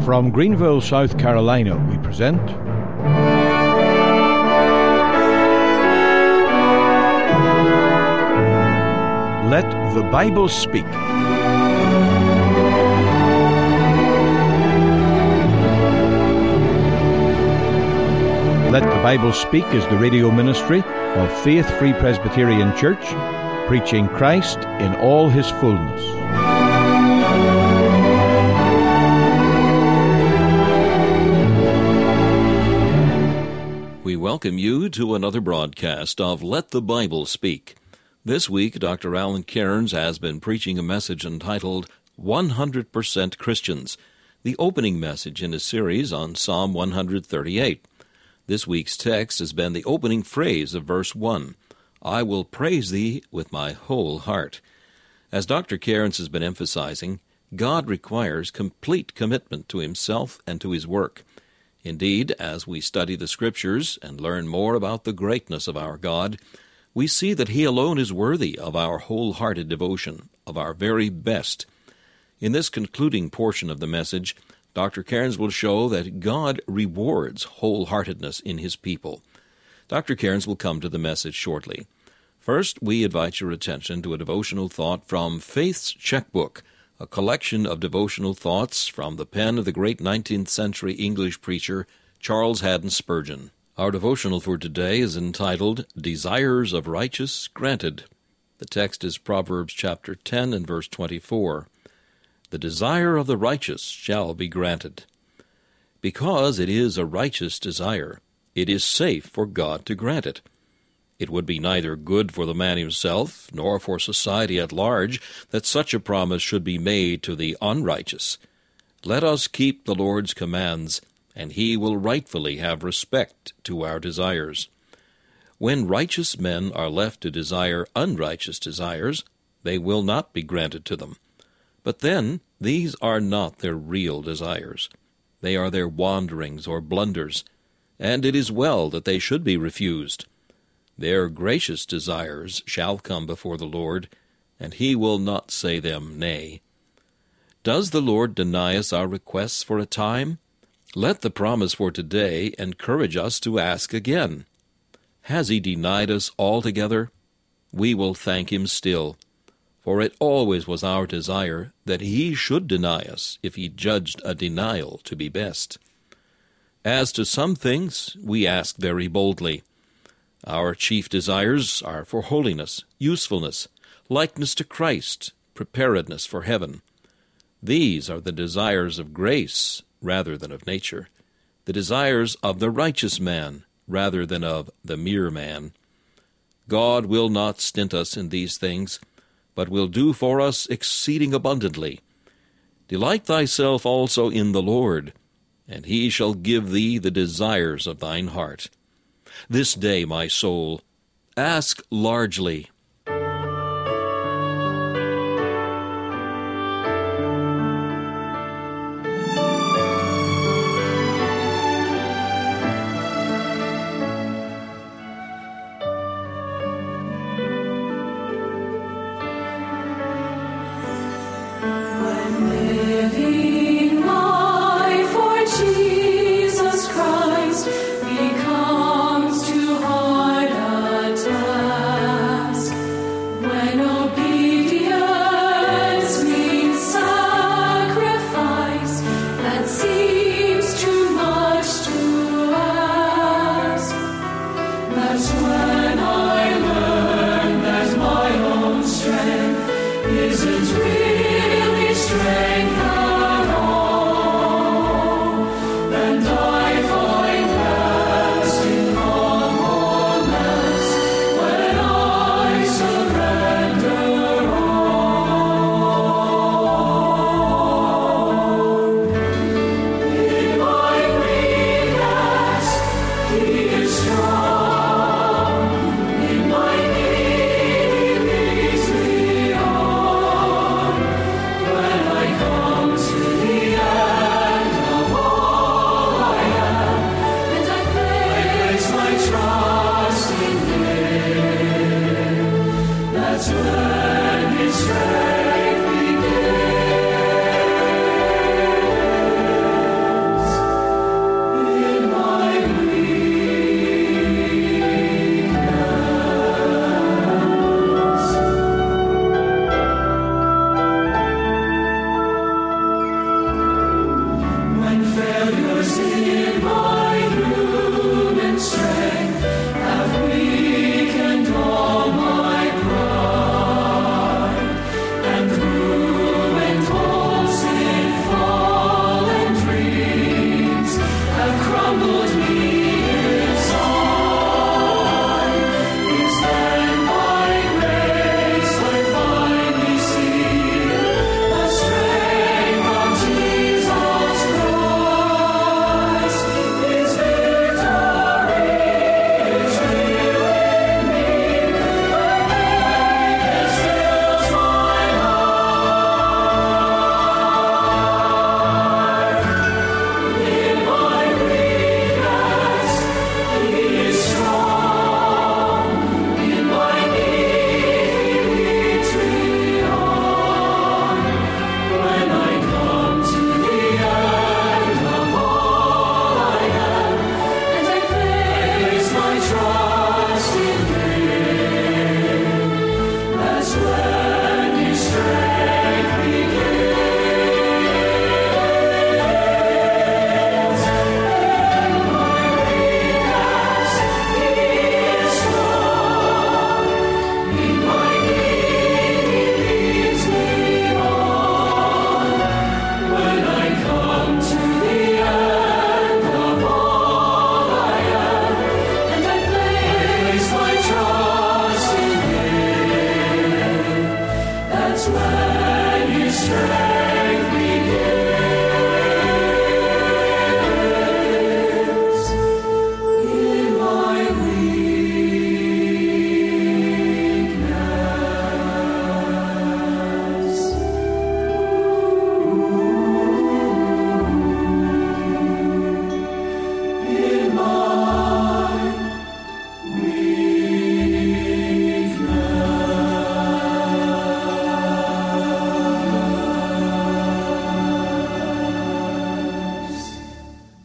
From Greenville, South Carolina, we present Let the Bible Speak. Let the Bible Speak is the radio ministry of Faith Free Presbyterian Church, preaching Christ in all his fullness. We welcome you to another broadcast of Let the Bible Speak. This week, Dr. Alan Cairns has been preaching a message entitled 100% Christians, the opening message in a series on Psalm 138. This week's text has been the opening phrase of verse 1, I will praise thee with my whole heart. As Dr. Cairns has been emphasizing, God requires complete commitment to himself and to his work. Indeed, as we study the Scriptures and learn more about the greatness of our God, we see that he alone is worthy of our wholehearted devotion, of our very best. In this concluding portion of the message, Dr. Cairns will show that God rewards wholeheartedness in his people. Dr. Cairns will come to the message shortly. First, we invite your attention to a devotional thought from Faith's Checkbook, a collection of devotional thoughts from the pen of the great 19th century English preacher Charles Haddon Spurgeon. Our devotional for today is entitled, Desires of Righteous Granted. The text is Proverbs chapter 10 and verse 24. The desire of the righteous shall be granted. Because it is a righteous desire, it is safe for God to grant it. It would be neither good for the man himself, nor for society at large, that such a promise should be made to the unrighteous. Let us keep the Lord's commands, and he will rightfully have respect to our desires. When righteous men are left to desire unrighteous desires, they will not be granted to them. But then, these are not their real desires. They are their wanderings or blunders, and it is well that they should be refused. Their gracious desires shall come before the Lord, and he will not say them nay. Does the Lord deny us our requests for a time? Let the promise for today encourage us to ask again. Has he denied us altogether? We will thank him still, for it always was our desire that he should deny us if he judged a denial to be best. As to some things, we ask very boldly. Our chief desires are for holiness, usefulness, likeness to Christ, preparedness for heaven. These are the desires of grace rather than of nature, the desires of the righteous man rather than of the mere man. God will not stint us in these things, but will do for us exceeding abundantly. Delight thyself also in the Lord, and he shall give thee the desires of thine heart. This day, my soul, ask largely. Becomes too hard a task.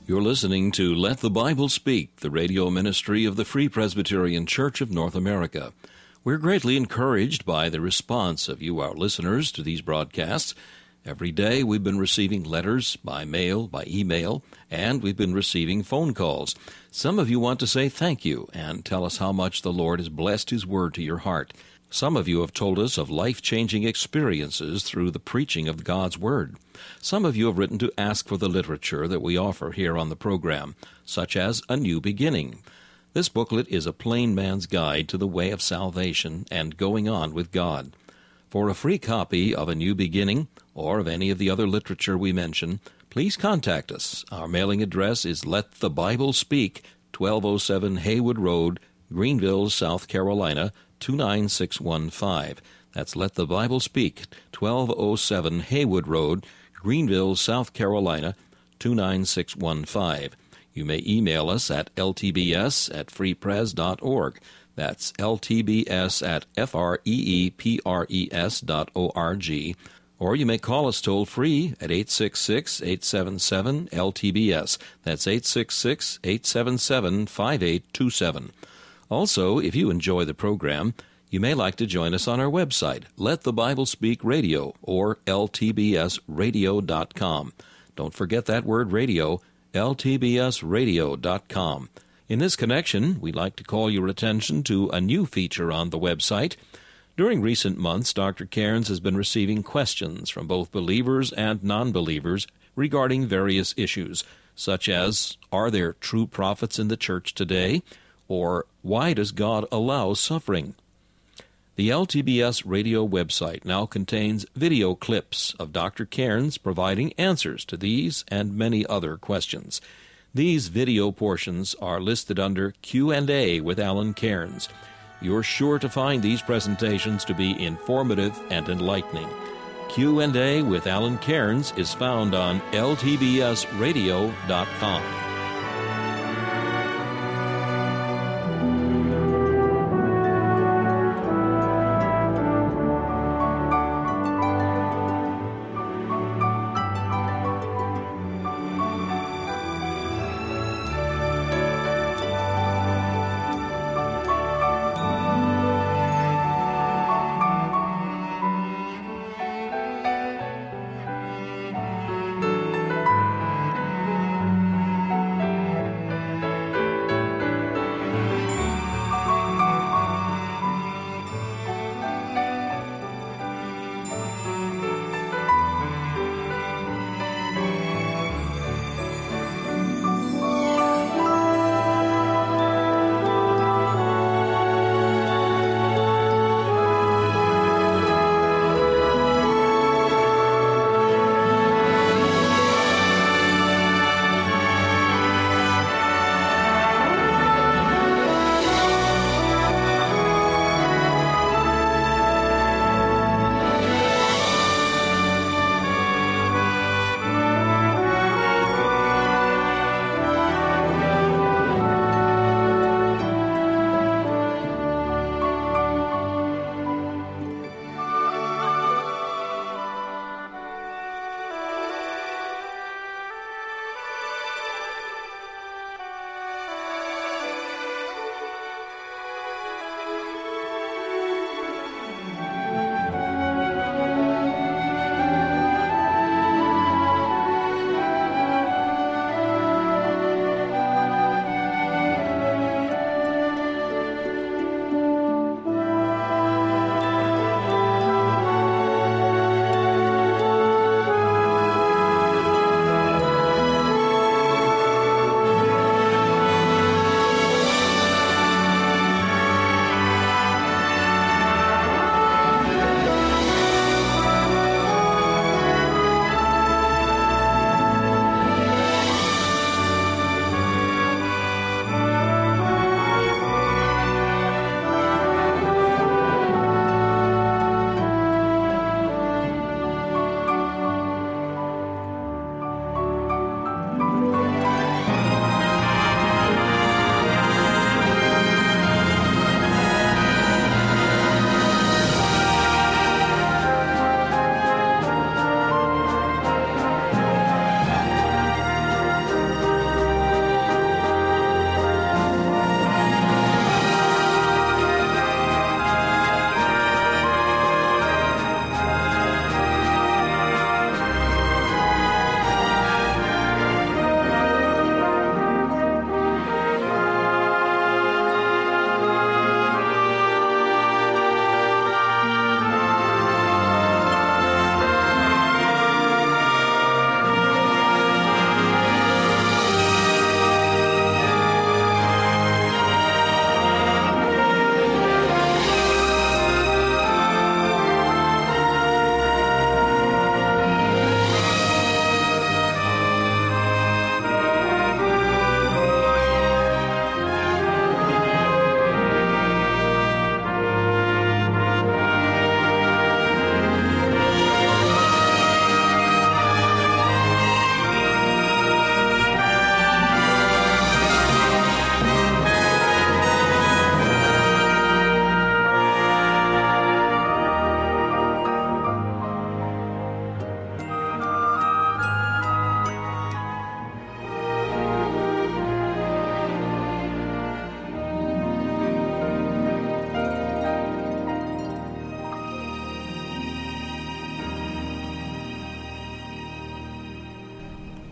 You're listening to Let the Bible Speak, the radio ministry of the Free Presbyterian Church of North America. We're greatly encouraged by the response of you, our listeners, to these broadcasts. Every day we've been receiving letters by mail, by email, and we've been receiving phone calls. Some of you want to say thank you and tell us how much the Lord has blessed His Word to your heart. Some of you have told us of life-changing experiences through the preaching of God's Word. Some of you have written to ask for the literature that we offer here on the program, such as A New Beginning. This booklet is a plain man's guide to the way of salvation and going on with God. For a free copy of A New Beginning or of any of the other literature we mention, please contact us. Our mailing address is Let the Bible Speak, 1207 Haywood Road, Greenville, South Carolina, 29615. That's Let the Bible Speak, 1207 Haywood Road, Greenville, South Carolina, 29615. You may email us at ltbs@freepres.org. That's ltbs@freepres.org. Or you may call us toll-free at 866-877-LTBS. That's 866-877-5827. Also, if you enjoy the program, you may like to join us on our website, Let the Bible Speak Radio, or ltbsradio.com. Don't forget that word radio, ltbsradio.com. In this connection, we'd like to call your attention to a new feature on the website. During recent months, Dr. Cairns has been receiving questions from both believers and non-believers regarding various issues, such as, are there true prophets in the church today? Or, why does God allow suffering? The LTBS radio website now contains video clips of Dr. Cairns providing answers to these and many other questions. These video portions are listed under Q&A with Alan Cairns. You're sure to find these presentations to be informative and enlightening. Q&A with Alan Cairns is found on ltbsradio.com.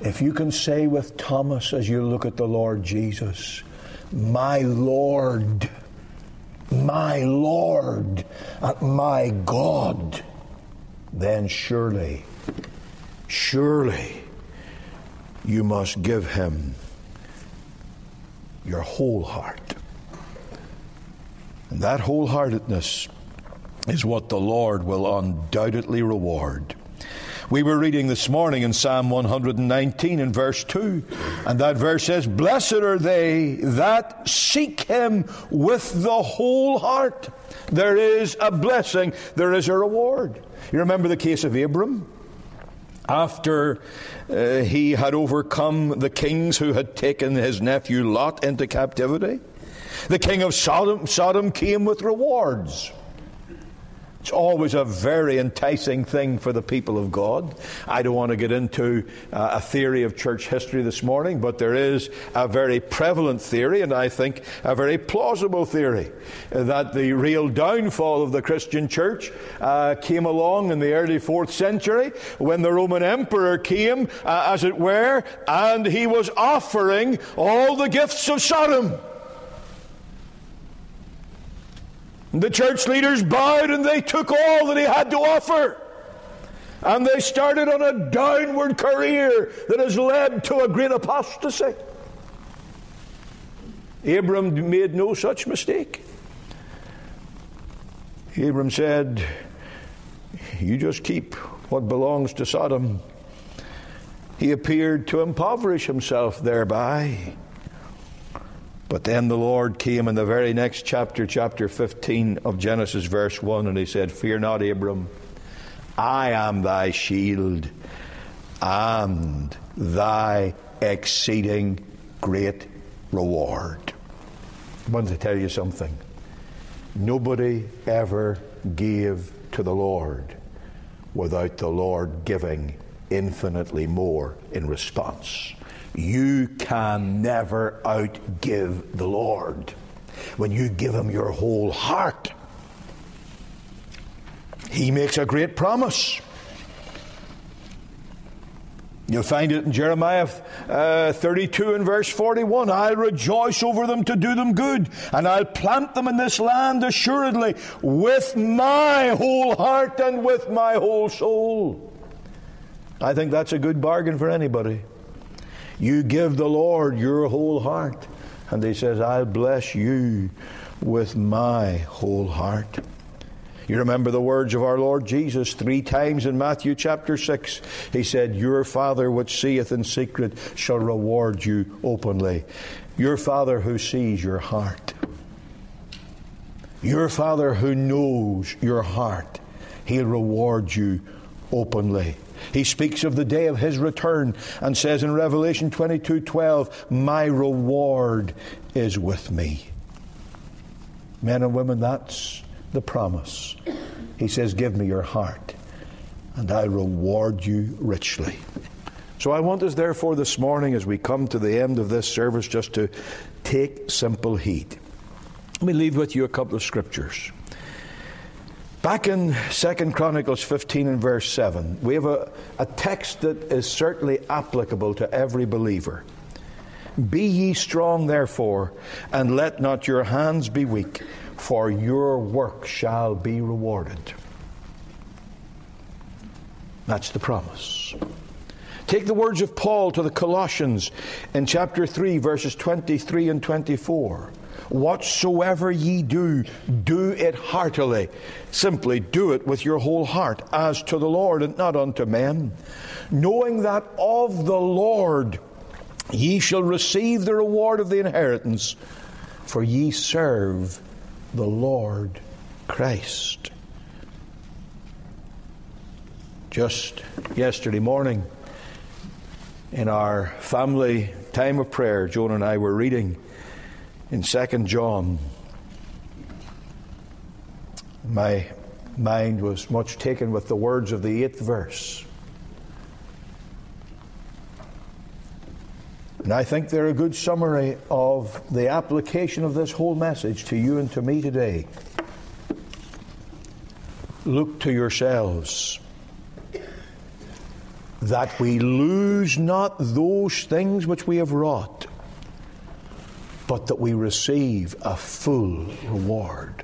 If you can say with Thomas as you look at the Lord Jesus, my Lord, and my God, then surely you must give him your whole heart. And that wholeheartedness is what the Lord will undoubtedly reward. We were reading this morning in Psalm 119 in verse 2, and that verse says, "Blessed are they that seek him with the whole heart." There is a blessing, there is a reward. You remember the case of Abram? After he had overcome the kings who had taken his nephew Lot into captivity, the king of Sodom came with rewards. It's always a very enticing thing for the people of God. I don't want to get into a theory of church history this morning, but there is a very prevalent theory, and I think a very plausible theory, that the real downfall of the Christian church came along in the early 4th century when the Roman emperor came, as it were, and he was offering all the gifts of Sodom. The church leaders bowed and they took all that he had to offer. And they started on a downward career that has led to a great apostasy. Abram made no such mistake. Abram said, "You just keep what belongs to Sodom." He appeared to impoverish himself thereby. But then the Lord came in the very next chapter, chapter 15 of Genesis, verse 1, and he said, "Fear not, Abram, I am thy shield and thy exceeding great reward." I want to tell you something. Nobody ever gave to the Lord without the Lord giving infinitely more in response. You can never outgive the Lord. When you give him your whole heart, he makes a great promise. You'll find it in Jeremiah 32 and verse 41. "I'll rejoice over them to do them good, and I'll plant them in this land assuredly with my whole heart and with my whole soul." I think that's a good bargain for anybody. You give the Lord your whole heart, and he says, "I'll bless you with my whole heart." You remember the words of our Lord Jesus 3 times in Matthew chapter 6. He said, "Your Father which seeth in secret shall reward you openly." Your Father who sees your heart. Your Father who knows your heart. He'll reward you openly. He speaks of the day of his return and says in Revelation 22:12, "My reward is with me." Men and women, that's the promise. He says, "Give me your heart, and I'll reward you richly." So I want us, therefore, this morning, as we come to the end of this service, just to take simple heed. Let me leave with you a couple of scriptures. Back in 2 Chronicles 15 and verse 7, we have a text that is certainly applicable to every believer. "Be ye strong, therefore, and let not your hands be weak, for your work shall be rewarded." That's the promise. Take the words of Paul to the Colossians in chapter 3, verses 23 and 24. "Whatsoever ye do, do it heartily." Simply do it with your whole heart, as to the Lord and not unto men, "knowing that of the Lord ye shall receive the reward of the inheritance, for ye serve the Lord Christ." Just yesterday morning, in our family time of prayer, Joan and I were reading in 2 John. My mind was much taken with the words of the 8th verse. And I think they're a good summary of the application of this whole message to you and to me today. "Look to yourselves, that we lose not those things which we have wrought, but that we receive a full reward.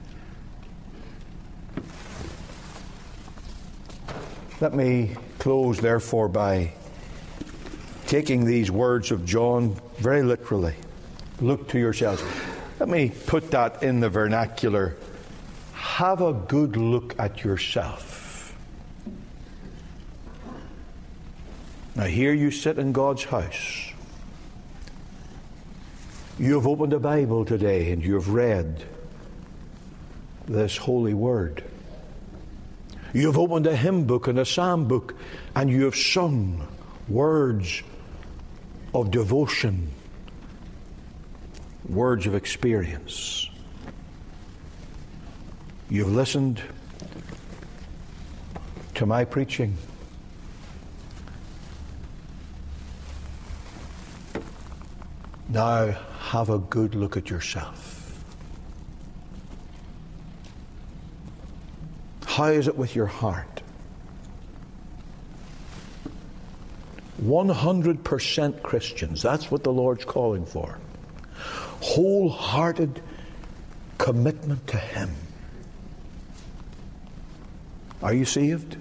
Let me close, therefore, by taking these words of John very literally. Look to yourselves. Let me put that in the vernacular. Have a good look at yourself. Now, here you sit in God's house. You have opened a Bible today and you have read this holy word. You have opened a hymn book and a psalm book and you have sung words of devotion, words of experience. You've listened to my preaching. Now have a good look at yourself. How is it with your heart? 100% Christians. That's what the Lord's calling for. Wholehearted commitment to Him. Are you saved?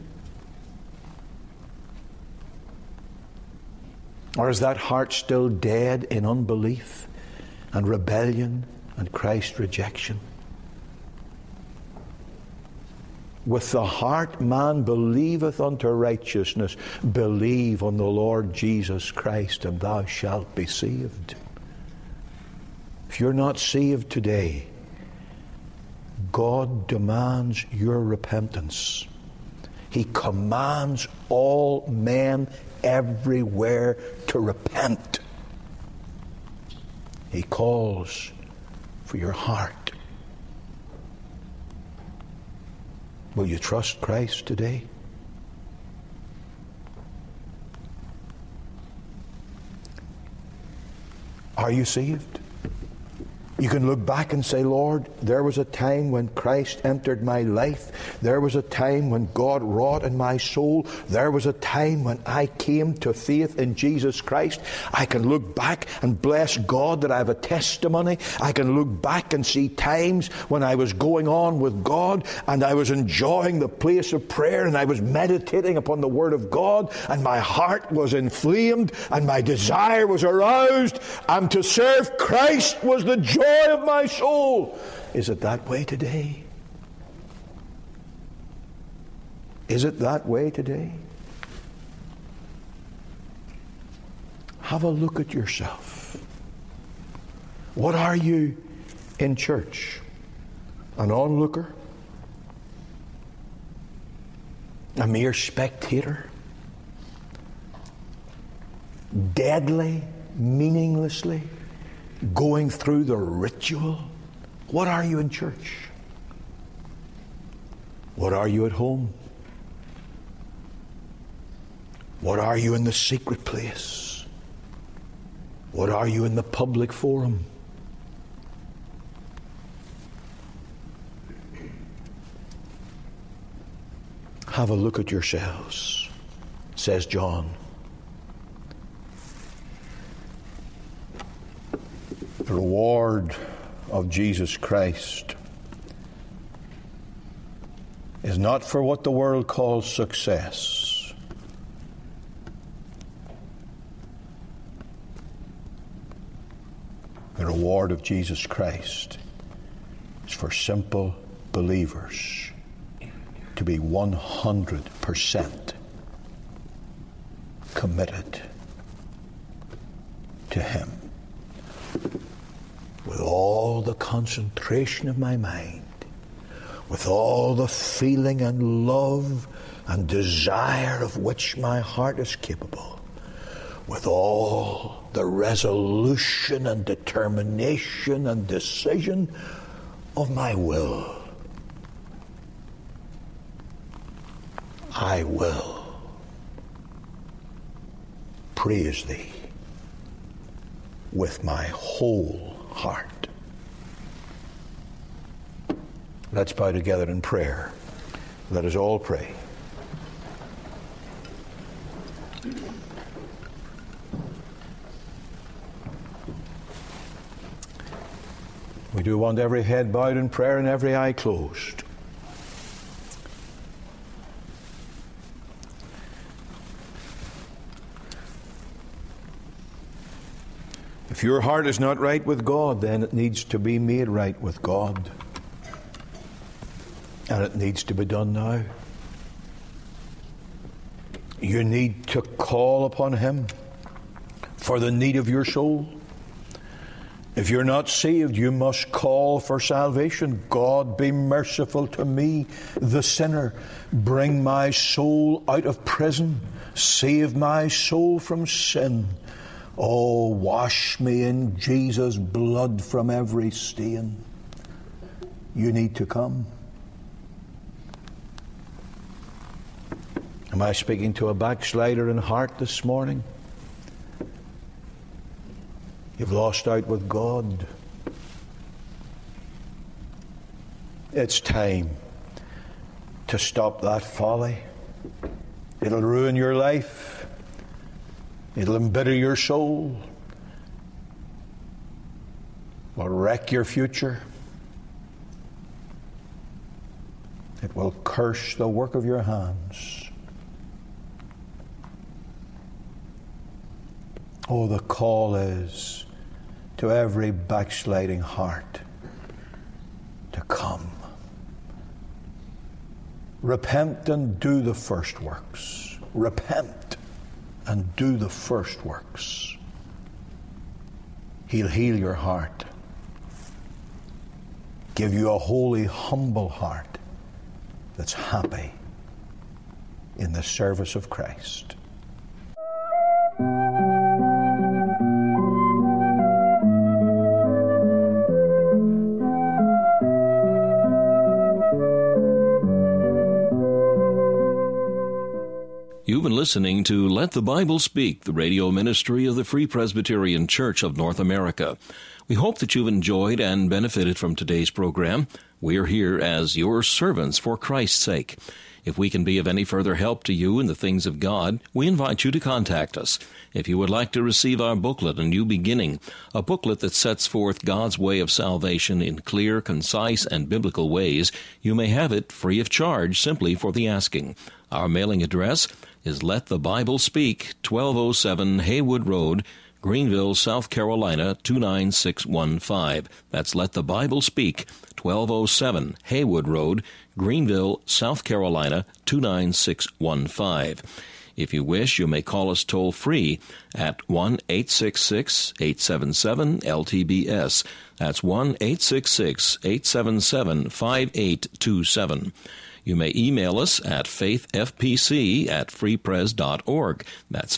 Or is that heart still dead in unbelief and rebellion and Christ's rejection? With the heart man believeth unto righteousness. Believe on the Lord Jesus Christ and thou shalt be saved. If you're not saved today, God demands your repentance. He commands all men everywhere to repent. He calls for your heart. Will you trust Christ today? Are you saved? You can look back and say, Lord, there was a time when Christ entered my life. There was a time when God wrought in my soul. There was a time when I came to faith in Jesus Christ. I can look back and bless God that I have a testimony. I can look back and see times when I was going on with God and I was enjoying the place of prayer and I was meditating upon the Word of God and my heart was inflamed and my desire was aroused, and to serve Christ was the joy of my soul. Is it that way today? Is it that way today? Have a look at yourself. What are you in church? An onlooker? A mere spectator? Deadly, meaninglessly going through the ritual? What are you in church? What are you at home? What are you in the secret place? What are you in the public forum? Have a look at yourselves, says John. The reward of Jesus Christ is not for what the world calls success. The reward of Jesus Christ is for simple believers to be 100% committed to Him. With all the concentration of my mind, with all the feeling and love and desire of which my heart is capable, with all the resolution and determination and decision of my will, I will praise Thee with my whole heart. Let's bow together in prayer. Let us all pray. We do want every head bowed in prayer and every eye closed. If your heart is not right with God, then it needs to be made right with God. And it needs to be done now. You need to call upon Him for the need of your soul. If you're not saved, you must call for salvation. God, be merciful to me, the sinner. Bring my soul out of prison. Save my soul from sin. Oh, wash me in Jesus' blood from every stain. You need to come. Am I speaking to a backslider in heart this morning? You've lost out with God. It's time to stop that folly. It'll ruin your life. It'll embitter your soul. It will wreck your future. It will curse the work of your hands. Oh, the call is to every backsliding heart to come. Repent and do the first works. Repent and do the first works. He'll heal your heart. Give you a holy, humble heart that's happy in the service of Christ. You've been listening to Let the Bible Speak, the radio ministry of the Free Presbyterian Church of North America. We hope that you've enjoyed and benefited from today's program. We are here as your servants for Christ's sake. If we can be of any further help to you in the things of God, we invite you to contact us. If you would like to receive our booklet, A New Beginning, a booklet that sets forth God's way of salvation in clear, concise, and biblical ways, you may have it free of charge simply for the asking. Our mailing address is Let the Bible Speak, 1207 Haywood Road, Greenville, South Carolina, 29615. That's Let the Bible Speak, 1207 Haywood Road, Greenville, South Carolina, 29615. If you wish, you may call us toll-free at 1-866-877-LTBS. That's 1-866-877-5827. You may email us at faithfpc@freepres.org. That's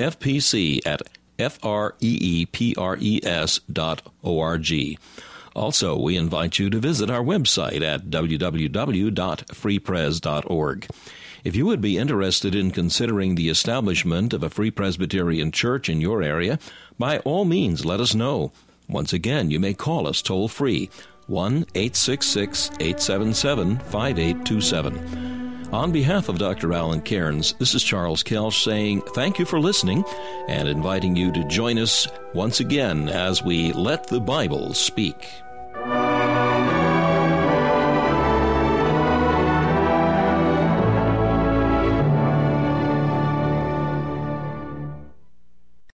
faithfpc@freepres.org. Also, we invite you to visit our website at www.freepres.org. If you would be interested in considering the establishment of a Free Presbyterian Church in your area, by all means let us know. Once again, you may call us toll-free, 1-866-877-5827. On behalf of Dr. Alan Cairns, this is Charles Kelsch saying thank you for listening and inviting you to join us once again as we Let the Bible Speak.